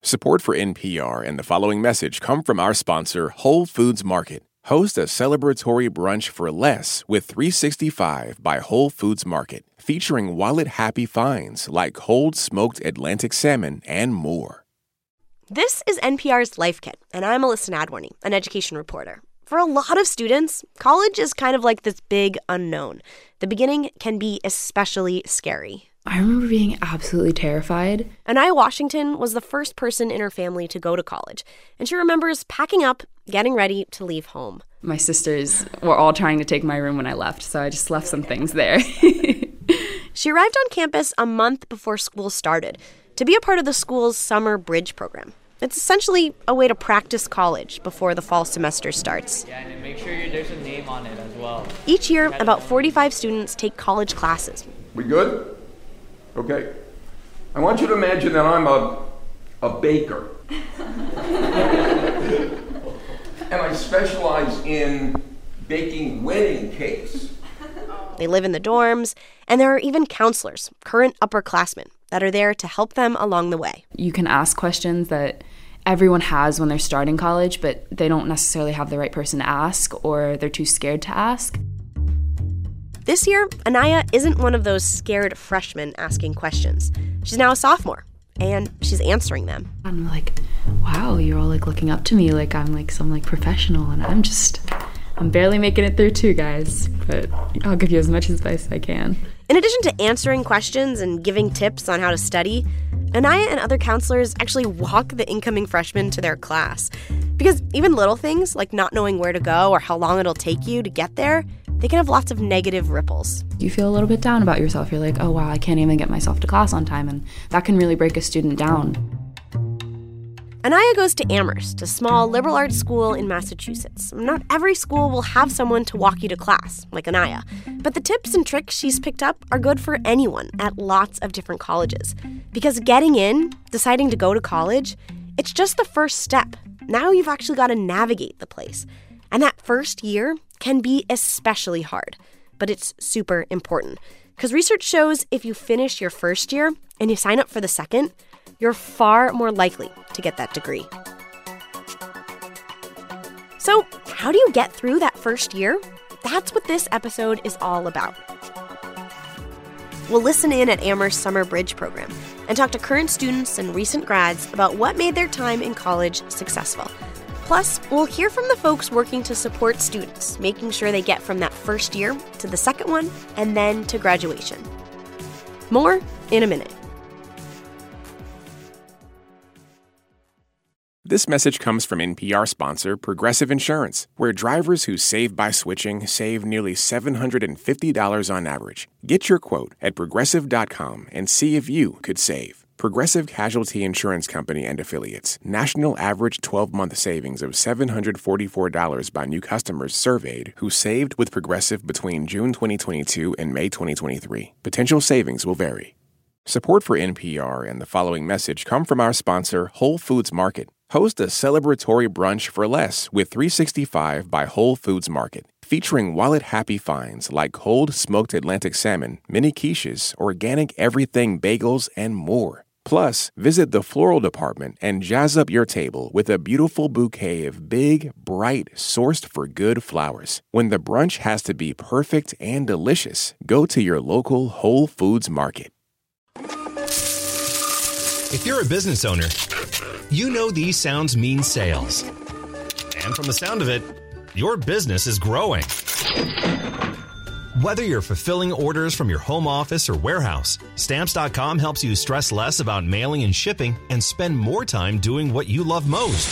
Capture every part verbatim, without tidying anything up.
Support for N P R and the following message come from our sponsor, Whole Foods Market. Host a celebratory brunch for less with three sixty-five by Whole Foods Market, featuring wallet-happy finds like cold smoked Atlantic salmon and more. This is N P R's Life Kit, and I'm Alyssa Nadworny, an education reporter. For a lot of students, college is kind of like this big unknown. The beginning can be especially scary. I remember being absolutely terrified. Anaya Washington was the first person in her family to go to college, and she remembers packing up, getting ready to leave home. My sisters were all trying to take my room when I left, so I just left some things there. She arrived on campus a month before school started to be a part of the school's summer bridge program. It's essentially a way to practice college before the fall semester starts. Yeah, and make sure there's a name on it as well. Each year, about forty-five students take college classes. We good? Okay. I want you to imagine that I'm a, a baker. And I specialize in baking wedding cakes. They live in the dorms, and there are even counselors, current upperclassmen, that are there to help them along the way. You can ask questions that everyone has when they're starting college, but they don't necessarily have the right person to ask, or they're too scared to ask. This year, Anaya isn't one of those scared freshmen asking questions. She's now a sophomore, and she's answering them. I'm like, wow, you're all like looking up to me like I'm like some like professional, and I'm just, I'm barely making it through too, guys, but I'll give you as much advice as I can. In addition to answering questions and giving tips on how to study, Anaya and other counselors actually walk the incoming freshmen to their class. Because even little things, like not knowing where to go or how long it'll take you to get there, they can have lots of negative ripples. You feel a little bit down about yourself. You're like, oh, wow, I can't even get myself to class on time, and that can really break a student down. Anaya goes to Amherst, a small liberal arts school in Massachusetts. Not every school will have someone to walk you to class, like Anaya. But the tips and tricks she's picked up are good for anyone at lots of different colleges. Because getting in, deciding to go to college, it's just the first step. Now you've actually got to navigate the place. And that first year can be especially hard. But it's super important. Because research shows if you finish your first year and you sign up for the second, you're far more likely to get that degree. So, how do you get through that first year? That's what this episode is all about. We'll listen in at Amherst's Summer Bridge program and talk to current students and recent grads about what made their time in college successful. Plus, we'll hear from the folks working to support students, making sure they get from that first year to the second one and then to graduation. More in a minute. This message comes from N P R sponsor Progressive Insurance, where drivers who save by switching save nearly seven hundred fifty dollars on average. Get your quote at progressive dot com and see if you could save. Progressive Casualty Insurance Company and Affiliates. National average twelve-month savings of seven hundred forty-four dollars by new customers surveyed who saved with Progressive between June twenty twenty-two and May twenty twenty-three. Potential savings will vary. Support for N P R and the following message come from our sponsor, Whole Foods Market. Host a celebratory brunch for less with three sixty-five by Whole Foods Market, featuring wallet-happy finds like cold smoked Atlantic salmon, mini quiches, organic everything bagels, and more. Plus, visit the floral department and jazz up your table with a beautiful bouquet of big, bright, sourced-for-good flowers. When the brunch has to be perfect and delicious, go to your local Whole Foods Market. If you're a business owner, you know these sounds mean sales. And from the sound of it, your business is growing. Whether you're fulfilling orders from your home office or warehouse, Stamps dot com helps you stress less about mailing and shipping and spend more time doing what you love most.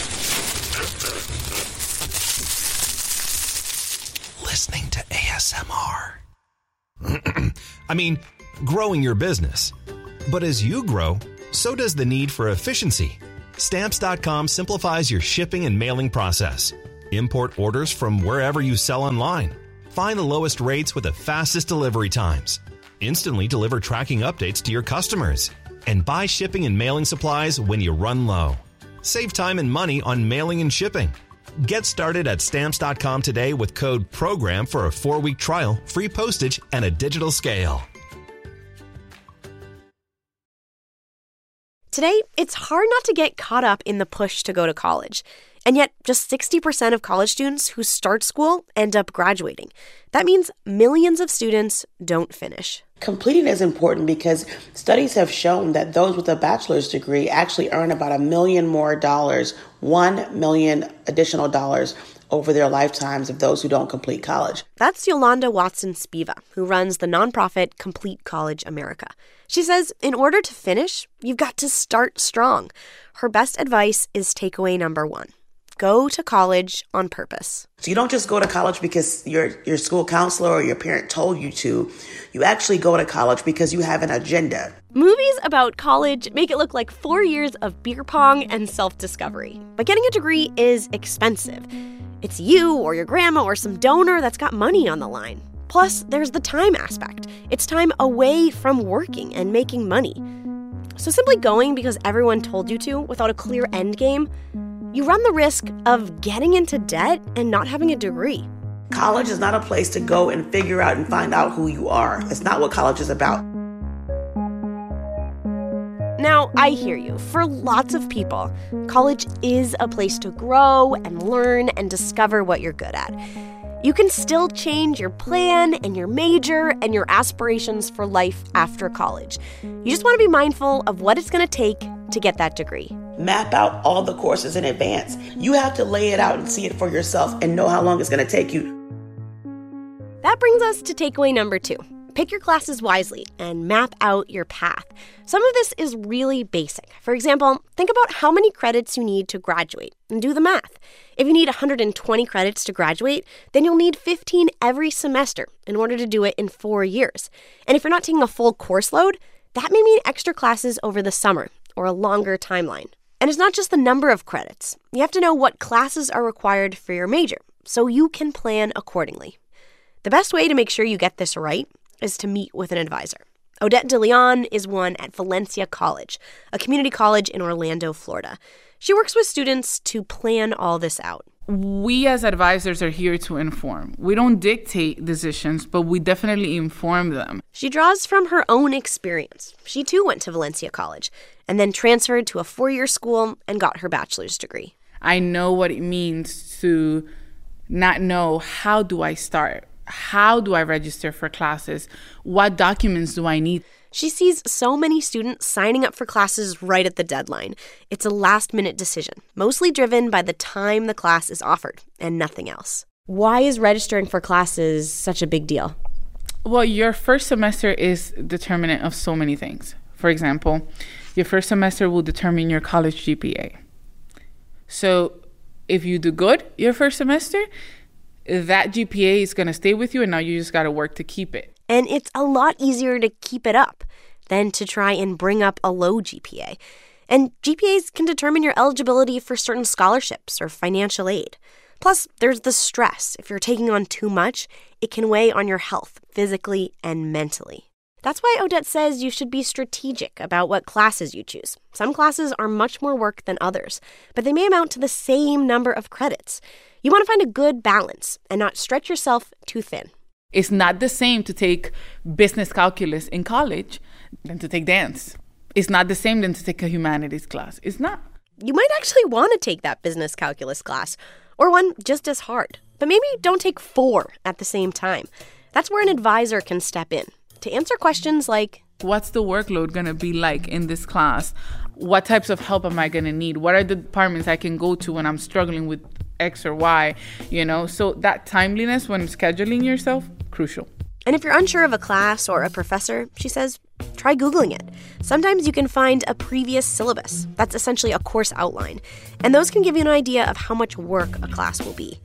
Listening to A S M R. I mean, growing your business. But as you grow, so does the need for efficiency. Stamps dot com simplifies your shipping and mailing process. Import orders from wherever you sell online. Find the lowest rates with the fastest delivery times. Instantly deliver tracking updates to your customers. And buy shipping and mailing supplies when you run low. Save time and money on mailing and shipping. Get started at Stamps dot com today with code PROGRAM for a four-week trial, free postage, and a digital scale. Today, it's hard not to get caught up in the push to go to college. And yet, just sixty percent of college students who start school end up graduating. That means millions of students don't finish. Completing is important because studies have shown that those with a bachelor's degree actually earn about a million more dollars, one million additional dollars over their lifetimes of those who don't complete college. That's Yolanda Watson-Spiva, who runs the nonprofit Complete College America. She says in order to finish, you've got to start strong. Her best advice is takeaway number one. Go to college on purpose. So you don't just go to college because your your school counselor or your parent told you to. You actually go to college because you have an agenda. Movies about college make it look like four years of beer pong and self-discovery. But getting a degree is expensive. It's you or your grandma or some donor that's got money on the line. Plus, there's the time aspect. It's time away from working and making money. So simply going because everyone told you to without a clear end game, you run the risk of getting into debt and not having a degree. College is not a place to go and figure out and find out who you are. That's not what college is about. Now, I hear you. For lots of people, college is a place to grow and learn and discover what you're good at. You can still change your plan and your major and your aspirations for life after college. You just want to be mindful of what it's going to take to get that degree. Map out all the courses in advance. You have to lay it out and see it for yourself and know how long it's going to take you. That brings us to takeaway number two. Pick your classes wisely and map out your path. Some of this is really basic. For example, think about how many credits you need to graduate and do the math. If you need one hundred twenty credits to graduate, then you'll need fifteen every semester in order to do it in four years. And if you're not taking a full course load, that may mean extra classes over the summer or a longer timeline. And it's not just the number of credits. You have to know what classes are required for your major so you can plan accordingly. The best way to make sure you get this right is to meet with an advisor. Odette DeLeon is one at Valencia College, a community college in Orlando, Florida. She works with students to plan all this out. We as advisors are here to inform. We don't dictate decisions, but we definitely inform them. She draws from her own experience. She too went to Valencia College and then transferred to a four-year school and got her bachelor's degree. I know what it means to not know how do I start. How do I register for classes? What documents do I need? She sees so many students signing up for classes right at the deadline. It's a last-minute decision, mostly driven by the time the class is offered and nothing else. Why is registering for classes such a big deal? Well, your first semester is determinant of so many things. For example, your first semester will determine your college G P A. So if you do good your first semester, that G P A is going to stay with you, and now you just got to work to keep it. And it's a lot easier to keep it up than to try and bring up a low G P A. And G P As can determine your eligibility for certain scholarships or financial aid. Plus, there's the stress. If you're taking on too much, it can weigh on your health, physically and mentally. That's why Odette says you should be strategic about what classes you choose. Some classes are much more work than others, but they may amount to the same number of credits. You want to find a good balance and not stretch yourself too thin. It's not the same to take business calculus in college than to take dance. It's not the same than to take a humanities class. It's not. You might actually want to take that business calculus class, or one just as hard. But maybe don't take four at the same time. That's where an advisor can step in to answer questions like, what's the workload going to be like in this class? What types of help am I going to need? What are the departments I can go to when I'm struggling with X or Y, you know? So that timeliness when scheduling yourself, crucial. And if you're unsure of a class or a professor, she says, try Googling it. Sometimes you can find a previous syllabus. That's essentially a course outline. And those can give you an idea of how much work a class will be.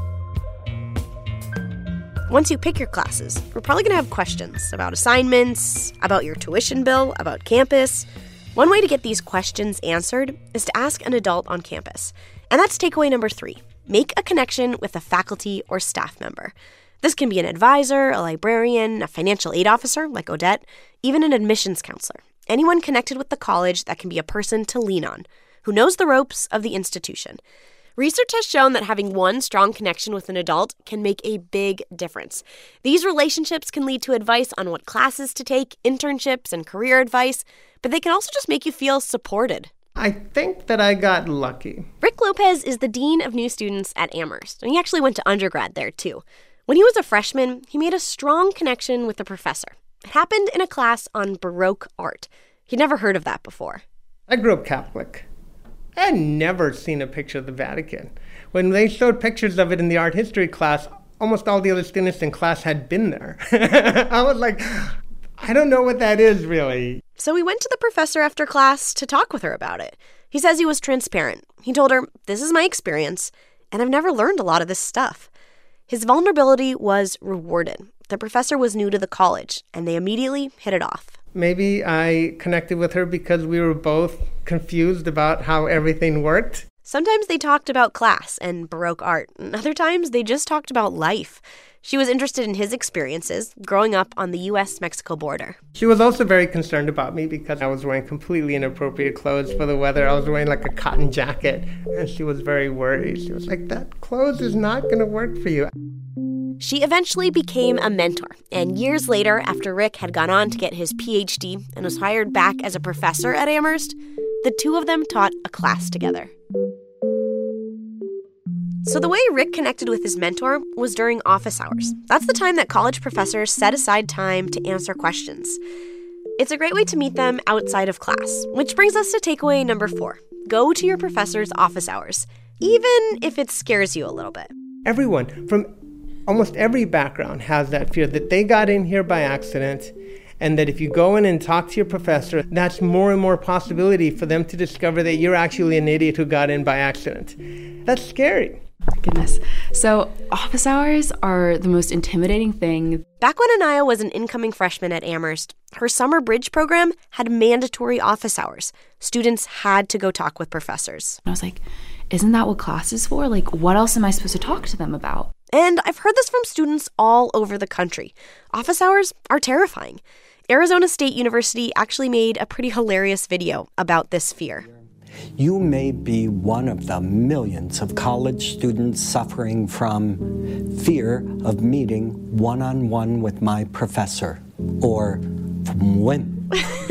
Once you pick your classes, we're probably going to have questions about assignments, about your tuition bill, about campus. One way to get these questions answered is to ask an adult on campus. And that's takeaway number three. Make a connection with a faculty or staff member. This can be an advisor, a librarian, a financial aid officer like Odette, even an admissions counselor. Anyone connected with the college that can be a person to lean on, who knows the ropes of the institution. Research has shown that having one strong connection with an adult can make a big difference. These relationships can lead to advice on what classes to take, internships, and career advice, but they can also just make you feel supported. I think that I got lucky. Rick Lopez is the dean of new students at Amherst, and he actually went to undergrad there, too. When he was a freshman, he made a strong connection with the professor. It happened in a class on Baroque art. He'd never heard of that before. I grew up Catholic. I had never seen a picture of the Vatican. When they showed pictures of it in the art history class, almost all the other students in class had been there. I was like, I don't know what that is, really. So we went to the professor after class to talk with her about it. He says he was transparent. He told her, this is my experience, and I've never learned a lot of this stuff. His vulnerability was rewarded. The professor was new to the college, and they immediately hit it off. Maybe I connected with her because we were both confused about how everything worked. Sometimes they talked about class and Baroque art, and other times they just talked about life. She was interested in his experiences growing up on the U S Mexico border. She was also very concerned about me because I was wearing completely inappropriate clothes for the weather. I was wearing like a cotton jacket, and she was very worried. She was like, that clothes is not going to work for you. She eventually became a mentor, and years later, after Rick had gone on to get his P H D and was hired back as a professor at Amherst, the two of them taught a class together. So the way Rick connected with his mentor was during office hours. That's the time that college professors set aside time to answer questions. It's a great way to meet them outside of class, which brings us to takeaway number four. Go to your professor's office hours, even if it scares you a little bit. Everyone from almost every background has that fear that they got in here by accident, and that if you go in and talk to your professor, that's more and more possibility for them to discover that you're actually an idiot who got in by accident. That's scary. Goodness. So office hours are the most intimidating thing. Back when Anaya was an incoming freshman at Amherst, her summer bridge program had mandatory office hours. Students had to go talk with professors. I was like, isn't that what class is for? Like, what else am I supposed to talk to them about? And I've heard this from students all over the country. Office hours are terrifying. Arizona State University actually made a pretty hilarious video about this fear. You may be one of the millions of college students suffering from fear of meeting one-on-one with my professor, or from whim.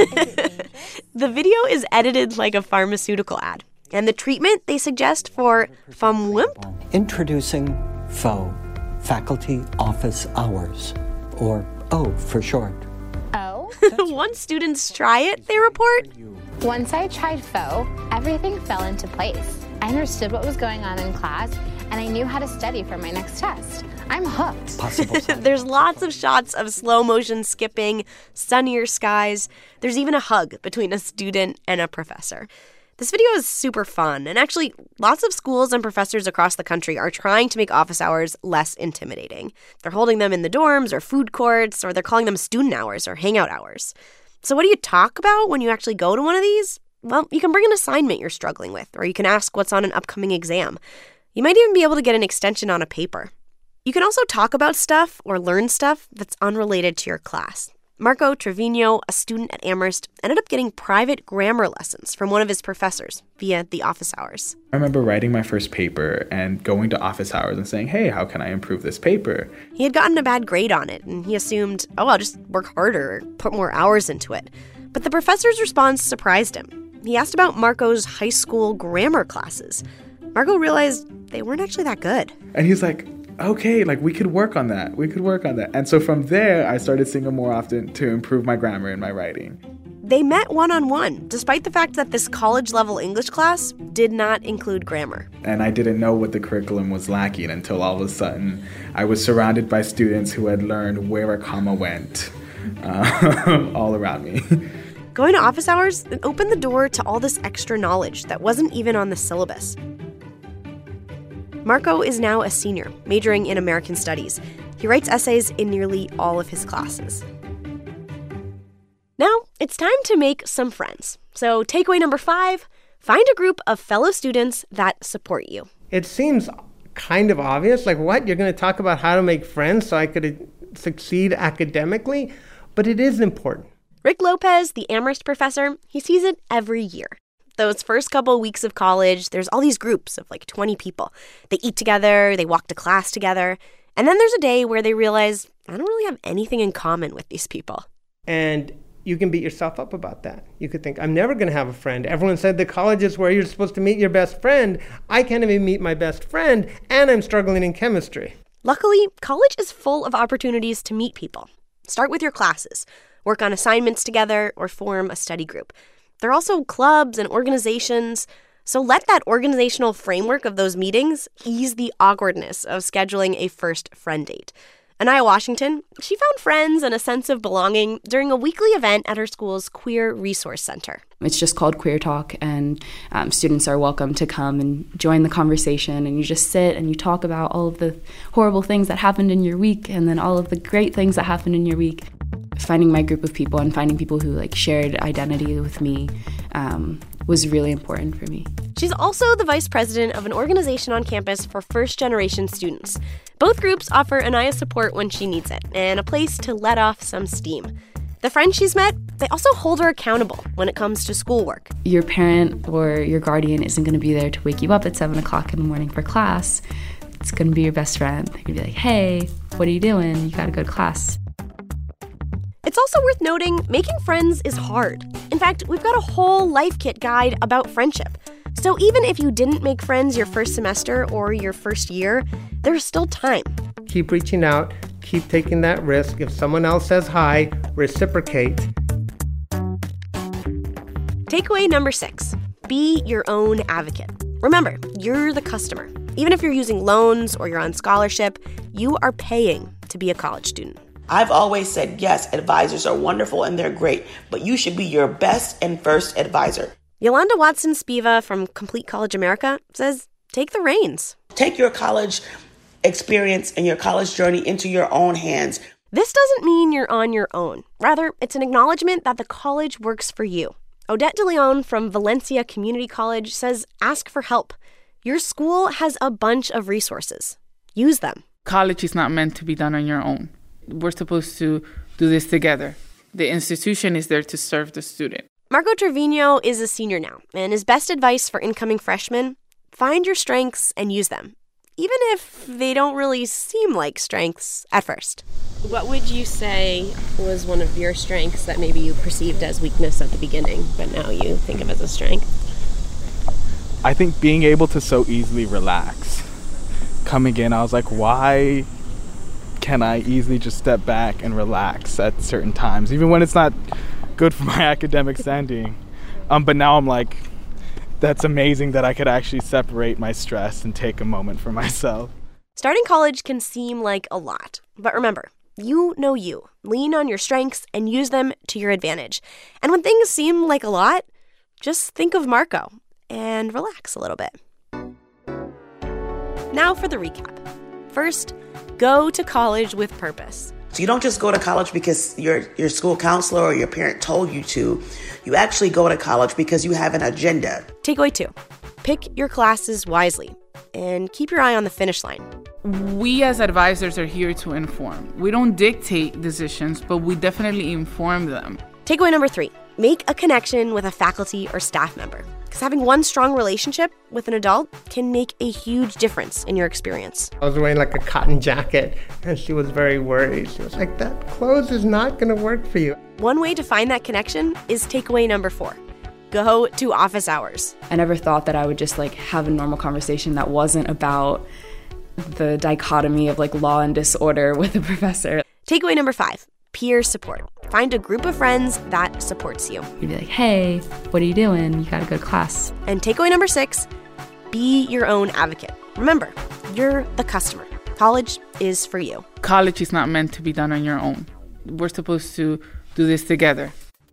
The video is edited like a pharmaceutical ad, and the treatment they suggest for from wimp? Introducing F O, Faculty Office Hours, or O for short. Oh? Once students try it, they report, Once I tried F O, everything fell into place. I understood what was going on in class, and I knew how to study for my next test. I'm hooked. There's lots of shots of slow motion skipping, sunnier skies. There's even a hug between a student and a professor. This video is super fun, and actually, lots of schools and professors across the country are trying to make office hours less intimidating. They're holding them in the dorms or food courts, or they're calling them student hours or hangout hours. So what do you talk about when you actually go to one of these? Well, you can bring an assignment you're struggling with, or you can ask what's on an upcoming exam. You might even be able to get an extension on a paper. You can also talk about stuff or learn stuff that's unrelated to your class. Marco Trevino, a student at Amherst, ended up getting private grammar lessons from one of his professors via the office hours. I remember writing my first paper and going to office hours and saying, hey, how can I improve this paper? He had gotten a bad grade on it, and he assumed, oh, I'll just work harder or put more hours into it. But the professor's response surprised him. He asked about Marco's high school grammar classes. Marco realized they weren't actually that good. And he's like, okay, like we could work on that. We could work on that. And so from there, I started seeing him more often to improve my grammar and my writing. They met one-on-one, despite the fact that this college-level English class did not include grammar. And I didn't know what the curriculum was lacking until all of a sudden I was surrounded by students who had learned where a comma went uh, all around me. Going to office hours opened the door to all this extra knowledge that wasn't even on the syllabus. Marco is now a senior, majoring in American Studies. He writes essays in nearly all of his classes. Now, it's time to make some friends. So takeaway number five, find a group of fellow students that support you. It seems kind of obvious, like what? You're going to talk about how to make friends so I could succeed academically? But it is important. Rick Lopez, the Amherst professor, he sees it every year. Those first couple weeks of college, there's all these groups of like twenty people. They eat together, they walk to class together, and then there's a day where they realize, I don't really have anything in common with these people. And you can beat yourself up about that. You could think, I'm never going to have a friend. Everyone said the college is where you're supposed to meet your best friend. I can't even meet my best friend, and I'm struggling in chemistry. Luckily, college is full of opportunities to meet people. Start with your classes, work on assignments together, or form a study group. There are also clubs and organizations, so let that organizational framework of those meetings ease the awkwardness of scheduling a first friend date. Anaya Washington, she found friends and a sense of belonging during a weekly event at her school's Queer Resource Center. It's just called Queer Talk, and um, students are welcome to come and join the conversation, and you just sit and you talk about all of the horrible things that happened in your week and then all of the great things that happened in your week. Finding my group of people and finding people who like shared identity with me um, was really important for me. She's also the vice president of an organization on campus for first-generation students. Both groups offer Anaya support when she needs it and a place to let off some steam. The friends she's met, they also hold her accountable when it comes to schoolwork. Your parent or your guardian isn't going to be there to wake you up at seven o'clock in the morning for class. It's going to be your best friend. They're going to be like, hey, what are you doing? You got to go to class. It's also worth noting, making friends is hard. In fact, we've got a whole life kit guide about friendship. So even if you didn't make friends your first semester or your first year, there's still time. Keep reaching out. Keep taking that risk. If someone else says hi, reciprocate. Takeaway number six, be your own advocate. Remember, you're the customer. Even if you're using loans or you're on scholarship, you are paying to be a college student. I've always said, yes, advisors are wonderful and they're great, but you should be your best and first advisor. Yolanda Watson-Spiva from Complete College America says, take the reins. Take your college experience and your college journey into your own hands. This doesn't mean you're on your own. Rather, it's an acknowledgement that the college works for you. Odette De Leon from Valencia Community College says, ask for help. Your school has a bunch of resources. Use them. College is not meant to be done on your own. We're supposed to do this together. The institution is there to serve the student. Marco Trevino is a senior now, and his best advice for incoming freshmen, find your strengths and use them, even if they don't really seem like strengths at first. What would you say was one of your strengths that maybe you perceived as weakness at the beginning, but now you think of as a strength? I think being able to so easily relax. Coming in, I was like, why can I easily just step back and relax at certain times, even when it's not good for my academic standing. Um, but now I'm like, that's amazing that I could actually separate my stress and take a moment for myself. Starting college can seem like a lot, but remember, you know you. Lean on your strengths and use them to your advantage. And when things seem like a lot, just think of Marco and relax a little bit. Now for the recap. First, go to college with purpose. So you don't just go to college because your your school counselor or your parent told you to. You actually go to college because you have an agenda. Takeaway two, pick your classes wisely and keep your eye on the finish line. We as advisors are here to inform. We don't dictate decisions, but we definitely inform them. Takeaway number three, make a connection with a faculty or staff member. Because having one strong relationship with an adult can make a huge difference in your experience. I was wearing like a cotton jacket, and she was very worried. She was like, that clothes is not going to work for you. One way to find that connection is takeaway number four. Go to office hours. I never thought that I would just like have a normal conversation that wasn't about the dichotomy of like law and disorder with a professor. Takeaway number five, peer support. Find a group of friends that supports you. You'd be like, hey, what are you doing? You gotta go to class. And takeaway number six, be your own advocate. Remember, you're the customer. College is for you. College is not meant to be done on your own. We're supposed to do this together.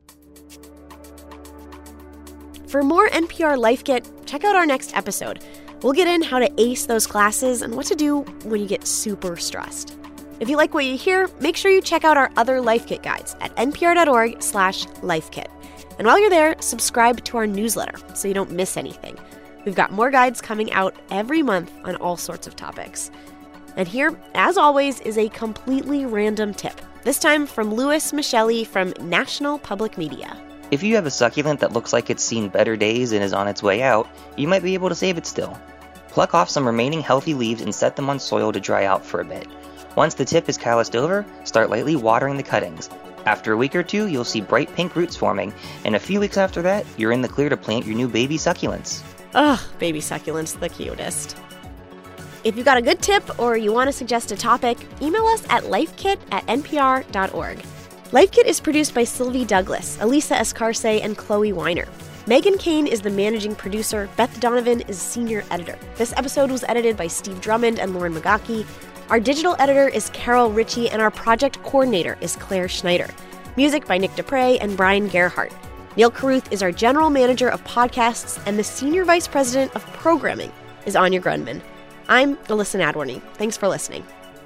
For more N P R Life Kit, check out our next episode. We'll get in how to ace those classes and what to do when you get super stressed. If you like what you hear, make sure you check out our other Life Kit guides at npr.org slash lifekit. And while you're there, subscribe to our newsletter so you don't miss anything. We've got more guides coming out every month on all sorts of topics. And here, as always, is a completely random tip. This time from Louis Michelli from National Public Media. If you have a succulent that looks like it's seen better days and is on its way out, you might be able to save it still. Pluck off some remaining healthy leaves and set them on soil to dry out for a bit. Once the tip is calloused over, start lightly watering the cuttings. After a week or two, you'll see bright pink roots forming, and a few weeks after that, you're in the clear to plant your new baby succulents. Ugh, baby succulents, the cutest. If you got a good tip or you want to suggest a topic, email us at lifekit at n p r dot org. LifeKit is produced by Sylvie Douglas, Elisa Escarce, and Chloe Weiner. Megan Kane is the managing producer. Beth Donovan is senior editor. This episode was edited by Steve Drummond and Lauren Magaki. Our digital editor is Carol Ritchie, and our project coordinator is Claire Schneider. Music by Nick Dupre and Brian Gerhardt. Neil Carruth is our general manager of podcasts, and the senior vice president of programming is Anya Grundman. I'm Alyssa Nadworny. Thanks for listening.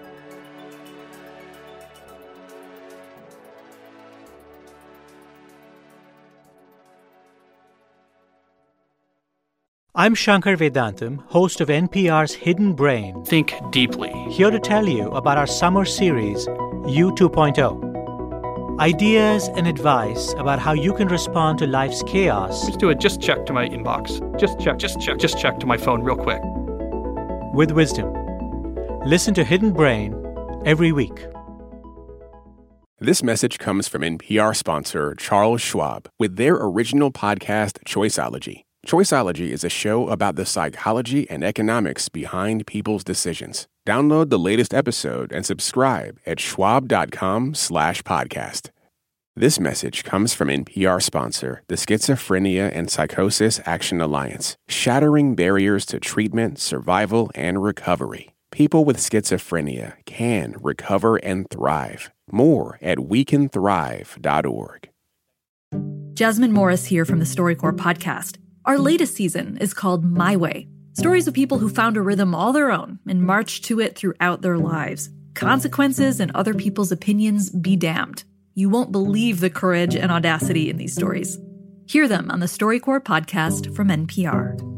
I'm Shankar Vedantam, host of N P R's Hidden Brain. Think deeply. Here to tell you about our summer series, U two point oh. Ideas and advice about how you can respond to life's chaos. Just do it. Just check to my inbox. Just check, just check, just check to my phone real quick. With wisdom. Listen to Hidden Brain every week. This message comes from N P R sponsor Charles Schwab with their original podcast, Choiceology. Choiceology is a show about the psychology and economics behind people's decisions. Download the latest episode and subscribe at schwab.com slash podcast. This message comes from N P R sponsor, the Schizophrenia and Psychosis Action Alliance, shattering barriers to treatment, survival, and recovery. People with schizophrenia can recover and thrive. More at we can thrive dot org. Jasmine Morris here from the StoryCorps podcast. Our latest season is called My Way. Stories of people who found a rhythm all their own and marched to it throughout their lives. Consequences and other people's opinions be damned. You won't believe the courage and audacity in these stories. Hear them on the StoryCorps podcast from N P R.